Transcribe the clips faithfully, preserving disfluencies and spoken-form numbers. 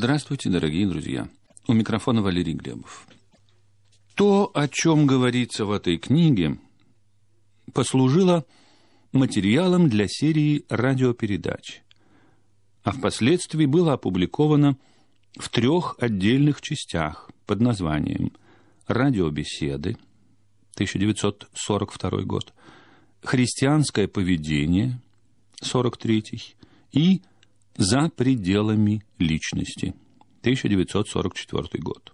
Здравствуйте, дорогие друзья. У микрофона Валерий Глебов. То, о чем говорится в этой книге, послужило материалом для серии радиопередач, а впоследствии было опубликовано в трех отдельных частях под названием «Радиобеседы» тысяча девятьсот сорок второй год, «Христианское поведение» сорок третий и «За пределами личности» тысяча девятьсот сорок четвёртый год.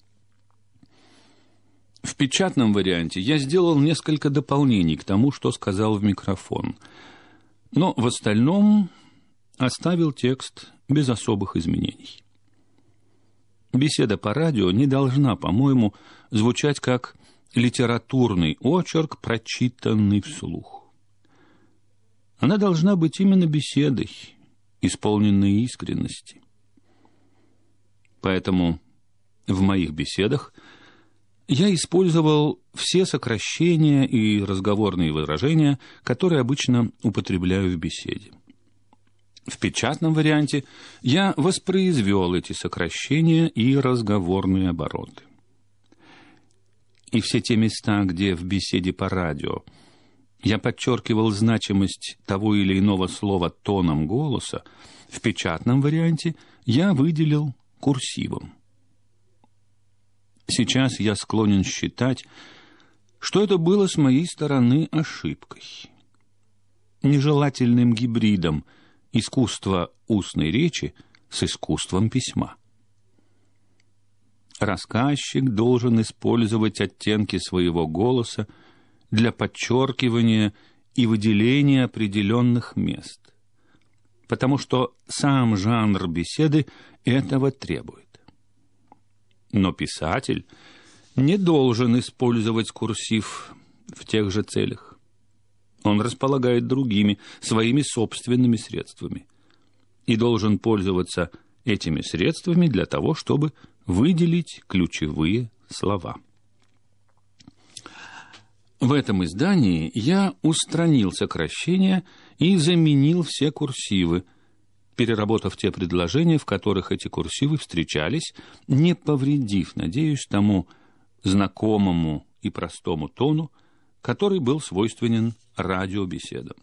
В печатном варианте я сделал несколько дополнений к тому, что сказал в микрофон, но в остальном оставил текст без особых изменений. Беседа по радио не должна, по-моему, звучать как литературный очерк, прочитанный вслух. Она должна быть именно беседой, исполненной искренности. Поэтому в моих беседах я использовал все сокращения и разговорные выражения, которые обычно употребляю в беседе. В печатном варианте я воспроизвел эти сокращения и разговорные обороты. И все те места, где в беседе по радио я подчеркивал значимость того или иного слова тоном голоса, в печатном варианте я выделил курсивом. Сейчас я склонен считать, что это было с моей стороны ошибкой, нежелательным гибридом искусства устной речи с искусством письма. Рассказчик должен использовать оттенки своего голоса для подчеркивания и выделения определенных мест, потому что сам жанр беседы этого требует. Но писатель не должен использовать курсив в тех же целях. Он располагает другими, своими собственными средствами и должен пользоваться этими средствами для того, чтобы выделить ключевые слова. В этом издании я устранил сокращения и заменил все курсивы, переработав те предложения, в которых эти курсивы встречались, не повредив, надеюсь, тому знакомому и простому тону, который был свойственен радиобеседам.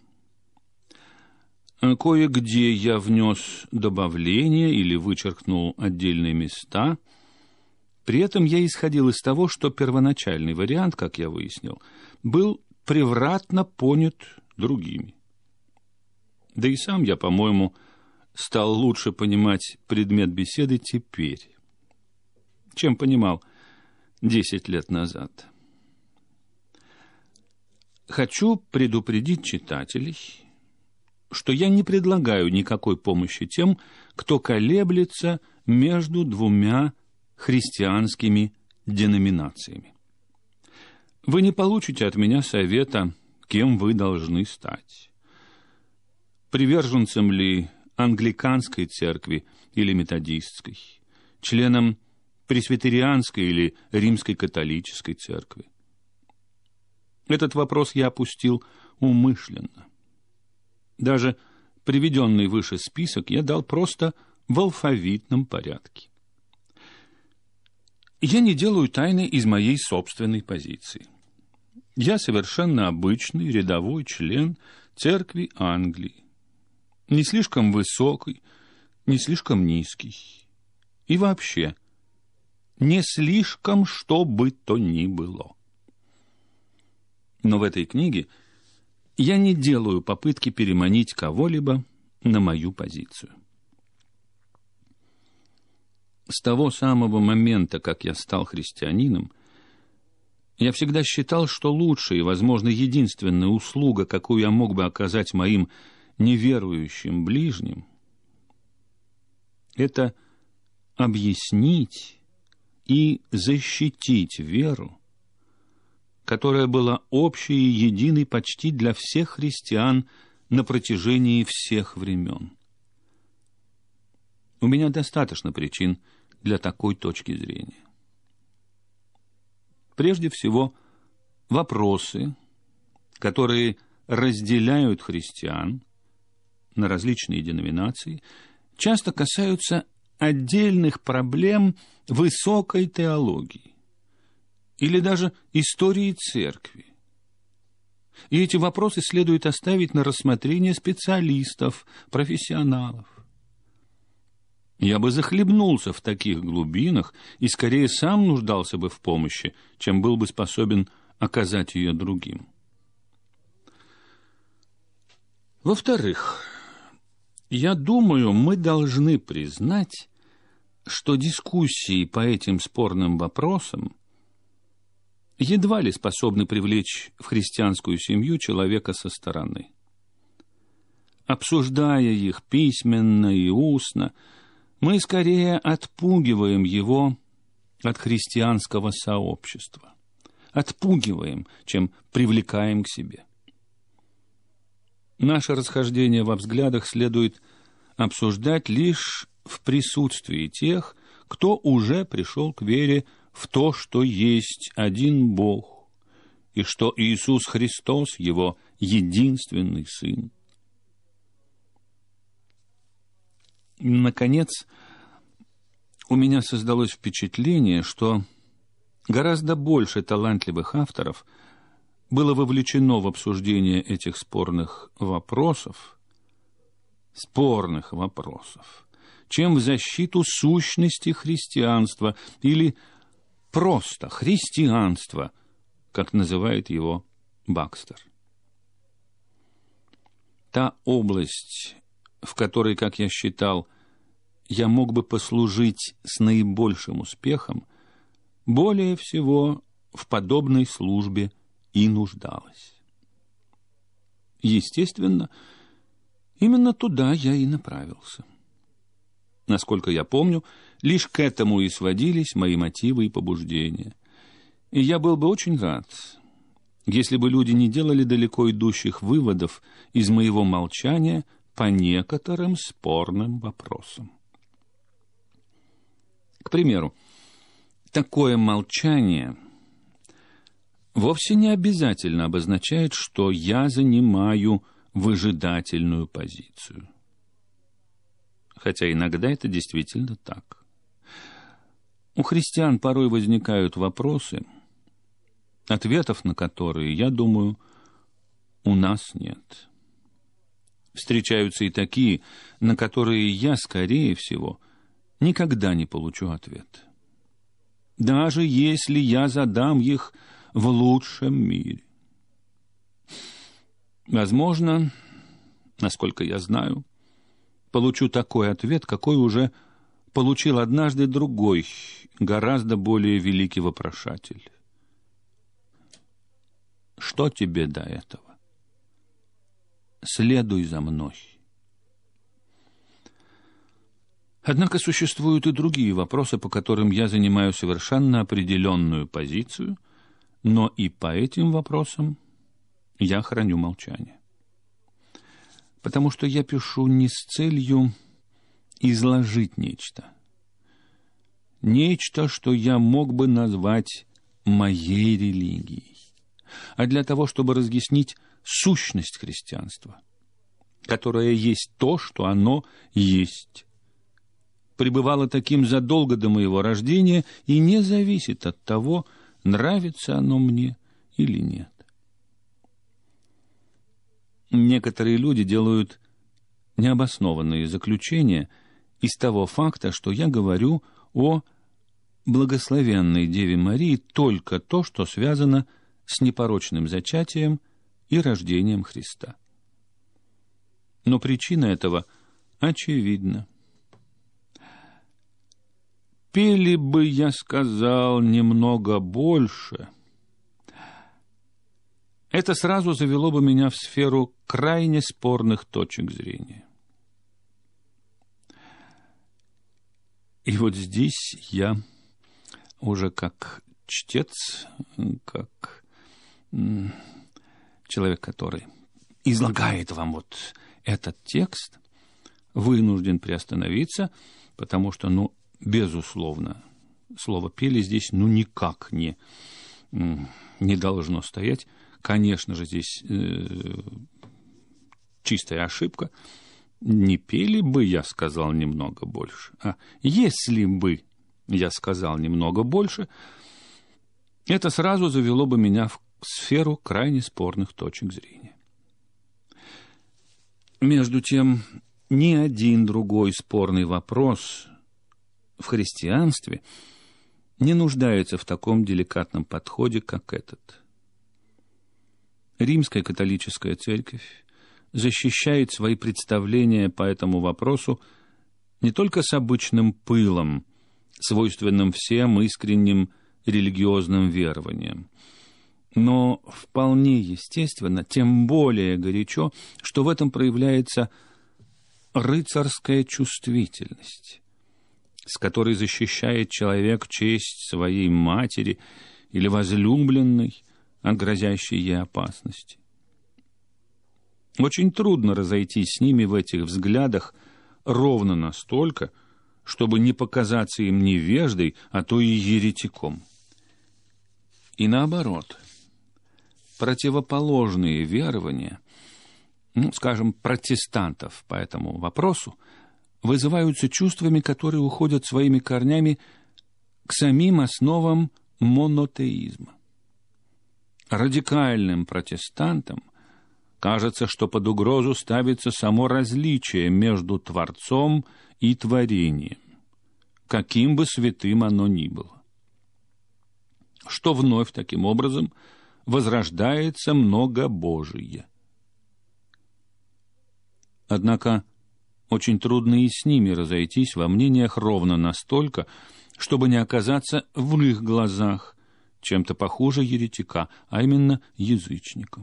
Кое-где я внес добавления или вычеркнул отдельные места. При этом я исходил из того, что первоначальный вариант, как я выяснил, был превратно понят другими. Да и сам я, по-моему, стал лучше понимать предмет беседы теперь, чем понимал десять лет назад. Хочу предупредить читателей, что я не предлагаю никакой помощи тем, кто колеблется между двумя христианскими деноминациями. Вы не получите от меня совета, кем вы должны стать. Приверженцем ли англиканской церкви или методистской, членом пресвитерианской или римской католической церкви. Этот вопрос я опустил умышленно. Даже приведенный выше список я дал просто в алфавитном порядке. Я не делаю тайны из моей собственной позиции. Я совершенно обычный рядовой член церкви Англии. Не слишком высокий, не слишком низкий. И вообще, не слишком что бы то ни было. Но в этой книге я не делаю попытки переманить кого-либо на мою позицию. С того самого момента, как я стал христианином, я всегда считал, что лучшая и, возможно, единственная услуга, какую я мог бы оказать моим неверующим ближним, это объяснить и защитить веру, которая была общей и единой почти для всех христиан на протяжении всех времен. У меня достаточно причин для такой точки зрения. Прежде всего, вопросы, которые разделяют христиан на различные деноминации, часто касаются отдельных проблем высокой теологии или даже истории церкви. И эти вопросы следует оставить на рассмотрение специалистов, профессионалов. Я бы захлебнулся в таких глубинах и скорее сам нуждался бы в помощи, чем был бы способен оказать ее другим. Во-вторых, я думаю, мы должны признать, что дискуссии по этим спорным вопросам едва ли способны привлечь в христианскую семью человека со стороны. Обсуждая их письменно и устно, мы скорее отпугиваем его от христианского сообщества. Отпугиваем, чем привлекаем к себе. Наше расхождение во взглядах следует обсуждать лишь в присутствии тех, кто уже пришел к вере в то, что есть один Бог, и что Иисус Христос – Его единственный Сын. Наконец, у меня создалось впечатление, что гораздо больше талантливых авторов было вовлечено в обсуждение этих спорных вопросов, спорных вопросов, чем в защиту сущности христианства или просто христианства, как называет его Бакстер. Та область, в которой, как я считал, я мог бы послужить с наибольшим успехом, более всего в подобной службе и нуждалась. Естественно, именно туда я и направился. Насколько я помню, лишь к этому и сводились мои мотивы и побуждения. И я был бы очень рад, если бы люди не делали далеко идущих выводов из моего молчания по некоторым спорным вопросам. К примеру, такое молчание вовсе не обязательно обозначает, что я занимаю выжидательную позицию. Хотя иногда это действительно так. У христиан порой возникают вопросы, ответов на которые, я думаю, у нас нет. Встречаются и такие, на которые я, скорее всего, никогда не получу ответ. Даже если я задам их в лучшем мире. Возможно, насколько я знаю, получу такой ответ, какой уже получил однажды другой, гораздо более великий вопрошатель. Что тебе до этого? Следуй за мной. Однако существуют и другие вопросы, по которым я занимаю совершенно определенную позицию, но и по этим вопросам я храню молчание. Потому что я пишу не с целью изложить нечто. Нечто, что я мог бы назвать моей религией, а для того, чтобы разъяснить сущность христианства, которое есть то, что оно есть, пребывало таким задолго до моего рождения и не зависит от того, нравится оно мне или нет. Некоторые люди делают необоснованные заключения из того факта, что я говорю о благословенной Деве Марии только то, что связано с непорочным зачатием и рождением Христа. Но причина этого очевидна. Пели бы, я сказал, немного больше, это сразу завело бы меня в сферу крайне спорных точек зрения. И вот здесь я уже как чтец, как человек, который излагает вам вот этот текст, вынужден приостановиться, потому что, ну, безусловно, слово «пели» здесь ну никак не, не должно стоять. Конечно же, здесь э, чистая ошибка. Не пели бы, я сказал немного больше, а если бы я сказал немного больше, это сразу завело бы меня в сферу крайне спорных точек зрения. Между тем, ни один другой спорный вопрос в христианстве не нуждается в таком деликатном подходе, как этот. Римская католическая церковь защищает свои представления по этому вопросу не только с обычным пылом, свойственным всем искренним религиозным верованиям, но вполне естественно, тем более горячо, что в этом проявляется рыцарская чувствительность, с которой защищает человек честь своей матери или возлюбленной от грозящей ей опасности. Очень трудно разойтись с ними в этих взглядах ровно настолько, чтобы не показаться им невеждой, а то и еретиком. И наоборот, противоположные верования, ну, скажем, протестантов по этому вопросу, вызываются чувствами, которые уходят своими корнями к самим основам монотеизма. Радикальным протестантам кажется, что под угрозу ставится само различие между Творцом и творением, каким бы святым оно ни было, что вновь таким образом возрождается многобожие. Однако очень трудно и с ними разойтись во мнениях ровно настолько, чтобы не оказаться в их глазах чем-то похуже еретика, а именно язычником.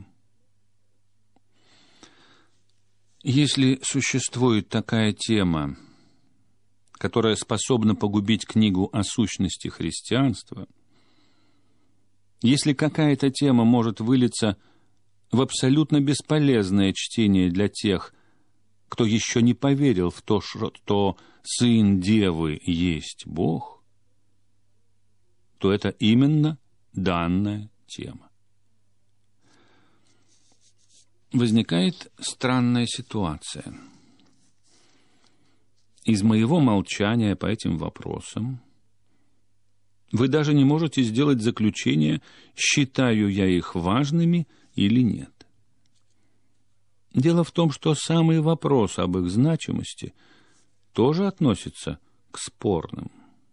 Если существует такая тема, которая способна погубить книгу о сущности христианства, если какая-то тема может вылиться в абсолютно бесполезное чтение для тех, кто еще не поверил в то, что Сын Девы есть Бог, то это именно данная тема. Возникает странная ситуация. Из моего молчания по этим вопросам вы даже не можете сделать заключение, считаю я их важными или нет. Дело в том, что самый вопрос об их значимости тоже относится к спорным.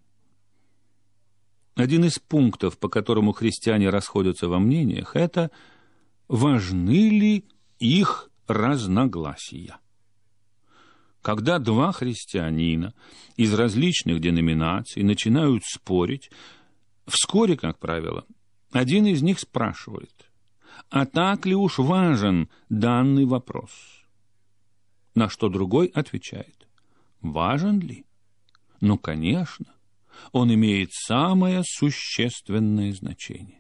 Один из пунктов, по которому христиане расходятся во мнениях, это важны ли их разногласия. Когда два христианина из различных деноминаций начинают спорить, вскоре, как правило, один из них спрашивает: а так ли уж важен данный вопрос? На что другой отвечает: важен ли? Ну, конечно, он имеет самое существенное значение.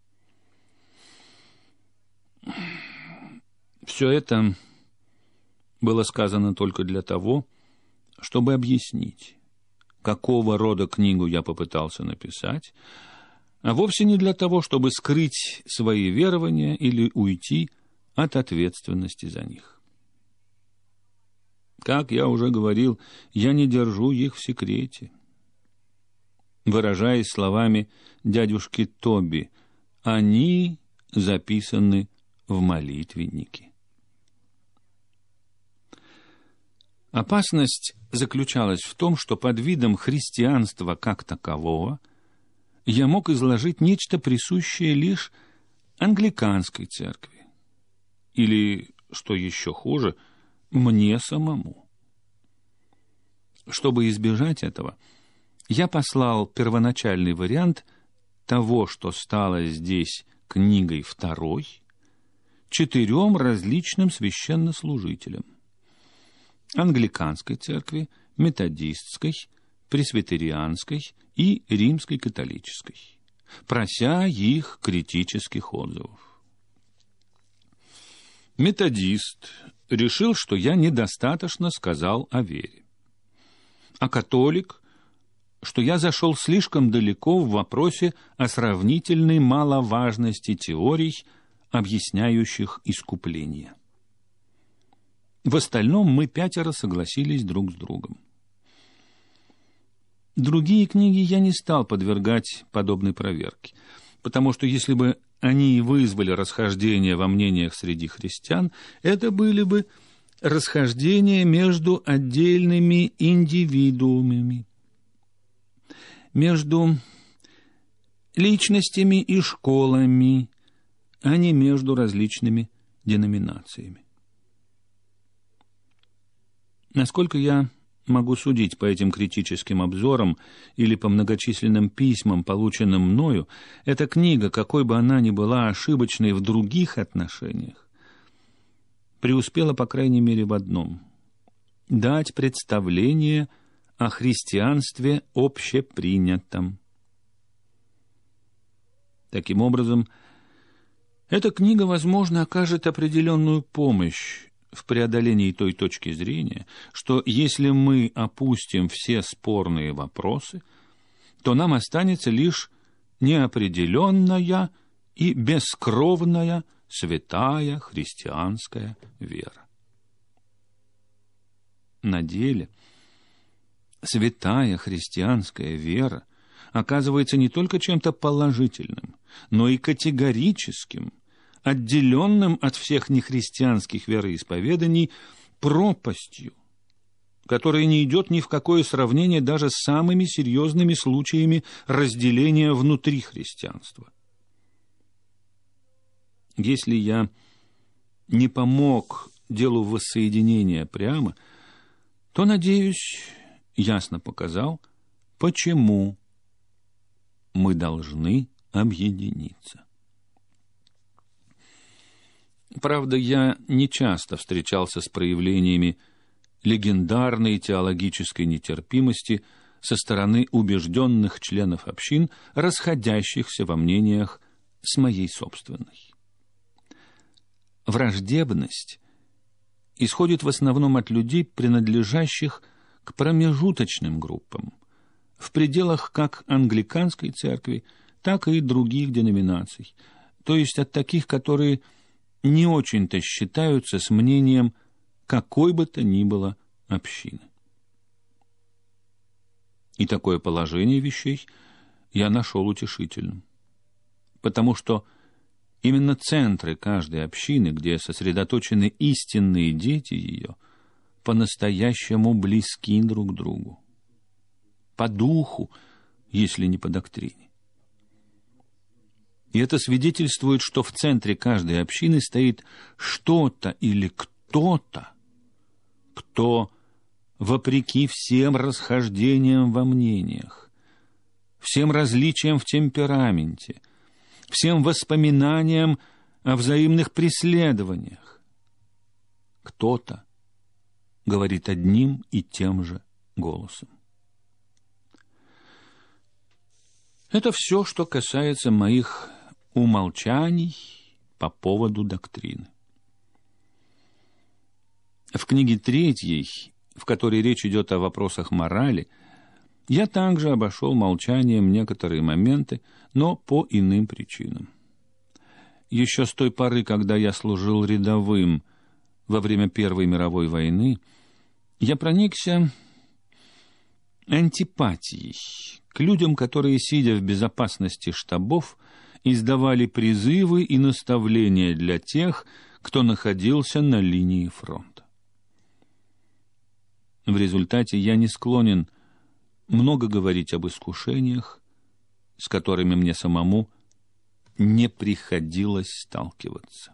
Все это было сказано только для того, чтобы объяснить, какого рода книгу я попытался написать, а вовсе не для того, чтобы скрыть свои верования или уйти от ответственности за них. Как я уже говорил, я не держу их в секрете. Выражаясь словами дядюшки Тоби, они записаны в молитвеннике. Опасность заключалась в том, что под видом христианства как такового я мог изложить нечто присущее лишь англиканской церкви, или, что еще хуже, мне самому. Чтобы избежать этого, я послал первоначальный вариант того, что стало здесь книгой второй, четырем различным священнослужителям: англиканской церкви, методистской, пресвитерианской и римской католической, прося их критических отзывов. Методист решил, что я недостаточно сказал о вере, а католик, что я зашел слишком далеко в вопросе о сравнительной маловажности теорий, объясняющих искупление. В остальном мы пятеро согласились друг с другом. Другие книги я не стал подвергать подобной проверке, потому что если бы они и вызвали расхождения во мнениях среди христиан, это были бы расхождения между отдельными индивидуумами, между личностями и школами, а не между различными деноминациями. Насколько я могу судить по этим критическим обзорам или по многочисленным письмам, полученным мною, эта книга, какой бы она ни была ошибочной в других отношениях, преуспела, по крайней мере, в одном — дать представление о христианстве общепринятом. Таким образом, эта книга, возможно, окажет определенную помощь в преодолении той точки зрения, что если мы опустим все спорные вопросы, то нам останется лишь неопределенная и бескровная святая христианская вера. На деле святая христианская вера оказывается не только чем-то положительным, но и категорическим, отделенным от всех нехристианских вероисповеданий пропастью, которая не идет ни в какое сравнение даже с самыми серьезными случаями разделения внутри христианства. Если я не помог делу воссоединения прямо, то, надеюсь, ясно показал, почему мы должны объединиться. Правда, я не часто встречался с проявлениями легендарной теологической нетерпимости со стороны убежденных членов общин, расходящихся во мнениях с моей собственной. Враждебность исходит в основном от людей, принадлежащих к промежуточным группам, в пределах как англиканской церкви, так и других деноминаций, то есть от таких, которые не очень-то считаются с мнением какой бы то ни было общины. И такое положение вещей я нашел утешительным, потому что именно центры каждой общины, где сосредоточены истинные дети ее, по-настоящему близки друг к другу, по духу, если не по доктрине. И это свидетельствует, что в центре каждой общины стоит что-то или кто-то, кто, вопреки всем расхождениям во мнениях, всем различиям в темпераменте, всем воспоминаниям о взаимных преследованиях, кто-то говорит одним и тем же голосом. Это все, что касается моих умолчаний по поводу доктрины. В книге третьей, в которой речь идет о вопросах морали, я также обошел молчанием некоторые моменты, но по иным причинам. Еще с той поры, когда я служил рядовым во время Первой мировой войны, я проникся антипатией к людям, которые, сидя в безопасности штабов, издавали призывы и наставления для тех, кто находился на линии фронта. В результате я не склонен много говорить об искушениях, с которыми мне самому не приходилось сталкиваться.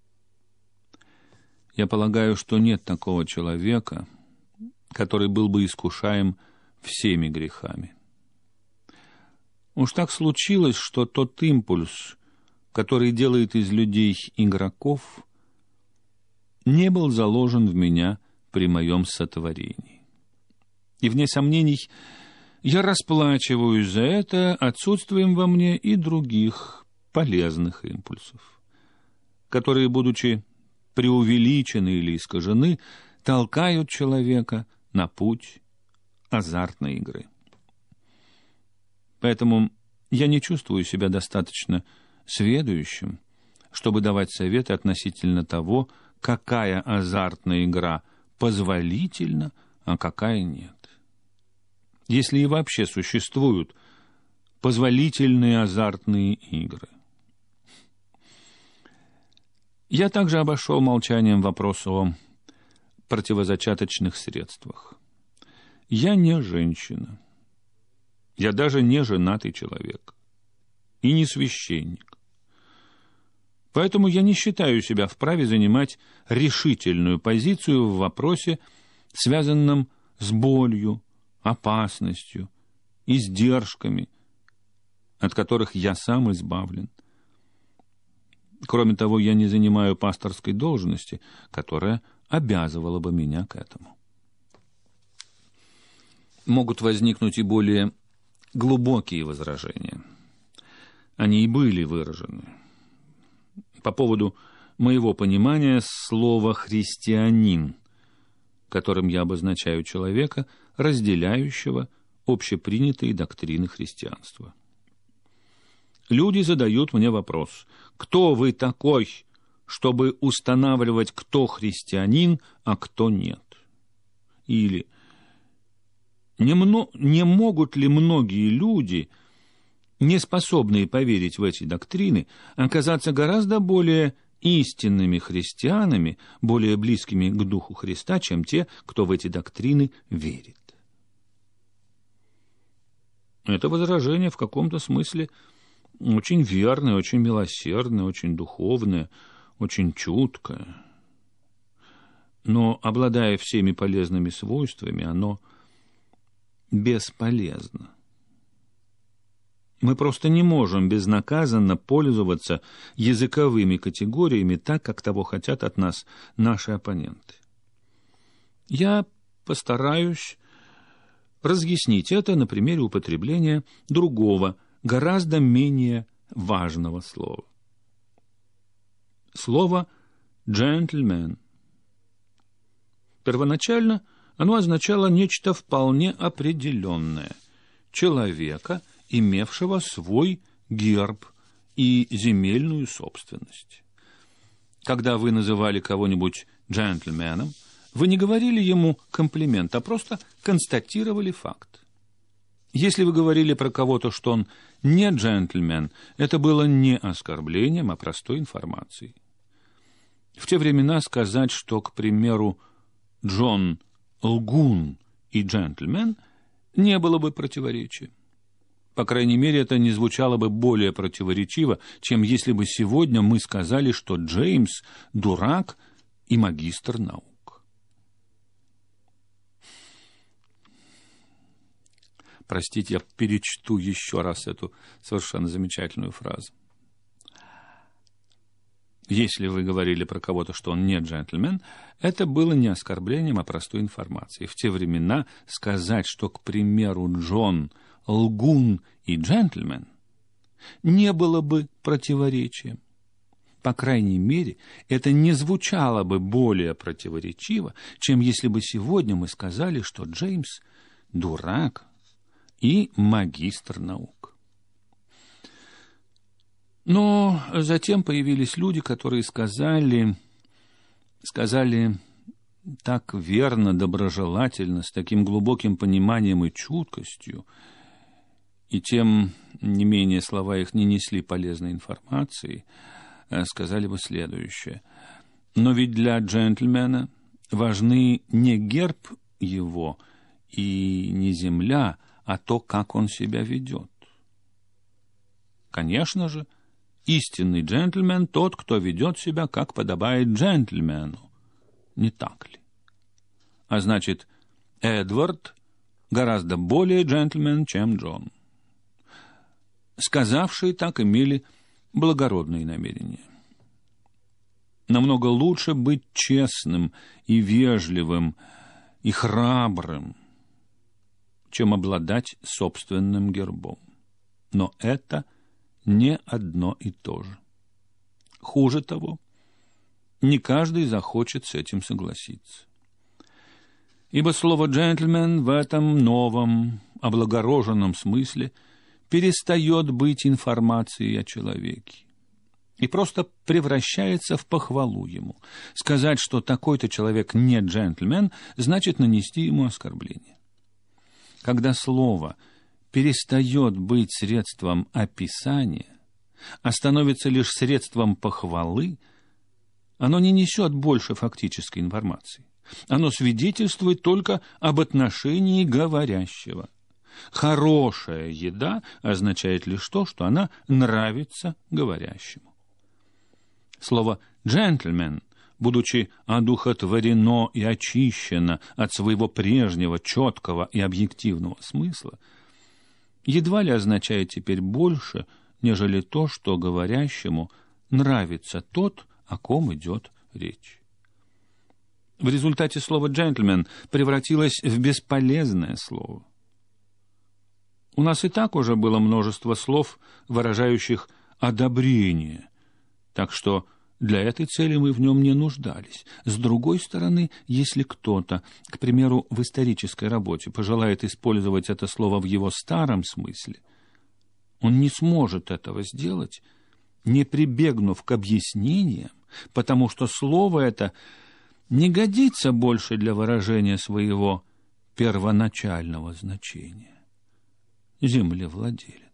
Я полагаю, что нет такого человека, который был бы искушаем всеми грехами. Уж так случилось, что тот импульс, который делает из людей игроков, не был заложен в меня при моем сотворении. И, вне сомнений, я расплачиваюсь за это отсутствием во мне и других полезных импульсов, которые, будучи преувеличены или искажены, толкают человека на путь азартной игры. Поэтому я не чувствую себя достаточно сведущим, чтобы давать советы относительно того, какая азартная игра позволительна, а какая нет. Если и вообще существуют позволительные азартные игры. Я также обошел молчанием вопрос о противозачаточных средствах. Я не женщина. Я даже не женатый человек. И не священник. Поэтому я не считаю себя вправе занимать решительную позицию в вопросе, связанном с болью, опасностью, издержками, от которых я сам избавлен. Кроме того, я не занимаю пасторской должности, которая обязывала бы меня к этому. Могут возникнуть и более глубокие возражения. Они и были выражены. По поводу моего понимания слова «христианин», которым я обозначаю человека, разделяющего общепринятые доктрины христианства. Люди задают мне вопрос: кто вы такой, чтобы устанавливать, кто христианин, а кто нет? Или не, мно, не могут ли многие люди, не способные поверить в эти доктрины, оказаться гораздо более истинными христианами, более близкими к Духу Христа, чем те, кто в эти доктрины верит? Это возражение в каком-то смысле очень верное, очень милосердное, очень духовное, очень чуткое. Но, обладая всеми полезными свойствами, оно бесполезно. Мы просто не можем безнаказанно пользоваться языковыми категориями так, как того хотят от нас наши оппоненты. Я постараюсь разъяснить это на примере употребления другого, гораздо менее важного слова. Слово «джентльмен». Первоначально оно означало нечто вполне определенное – человека, имевшего свой герб и земельную собственность. Когда вы называли кого-нибудь джентльменом, вы не говорили ему комплимент, а просто констатировали факт. Если вы говорили про кого-то, что он не джентльмен, это было не оскорблением, а простой информацией. В те времена сказать, что, к примеру, Джон лгун и джентльмен, не было бы противоречия. По крайней мере, это не звучало бы более противоречиво, чем если бы сегодня мы сказали, что Джеймс – дурак и магистр наук. Простите, я перечту еще раз эту совершенно замечательную фразу. Если вы говорили про кого-то, что он не джентльмен, это было не оскорблением, а простой информацией. В те времена сказать, что, к примеру, Джон – лгун и джентльмен, не было бы противоречием. По крайней мере, это не звучало бы более противоречиво, чем если бы сегодня мы сказали, что Джеймс – дурак и магистр наук. Но затем появились люди, которые сказали, сказали так верно, доброжелательно, с таким глубоким пониманием и чуткостью, и тем не менее слова их не несли полезной информации, сказали бы следующее: но ведь для джентльмена важны не герб его и не земля, а то, как он себя ведет. Конечно же, истинный джентльмен тот, кто ведет себя, как подобает джентльмену. Не так ли? А значит, Эдвард гораздо более джентльмен, чем Джон. Сказавшие так имели благородные намерения. Намного лучше быть честным и вежливым и храбрым, чем обладать собственным гербом. Но это не одно и то же. Хуже того, не каждый захочет с этим согласиться. Ибо слово «джентльмен» в этом новом, облагороженном смысле перестает быть информацией о человеке. и просто превращается в похвалу ему. Сказать, что такой-то человек не джентльмен, значит нанести ему оскорбление. Когда слово перестает быть средством описания, а становится лишь средством похвалы, оно не несет больше фактической информации. Оно свидетельствует только об отношении говорящего. Хорошая еда означает лишь то, что она нравится говорящему. Слово «джентльмен», будучи одухотворено и очищено от своего прежнего четкого и объективного смысла, едва ли означает теперь больше, нежели то, что говорящему нравится тот, о ком идет речь. В результате слово «джентльмен» превратилось в бесполезное слово. У нас и так уже было множество слов, выражающих одобрение, так что для этой цели мы в нем не нуждались. С другой стороны, если кто-то, к примеру, в исторической работе пожелает использовать это слово в его старом смысле, он не сможет этого сделать, не прибегнув к объяснениям, потому что слово это не годится больше для выражения своего первоначального значения. Землевладелец.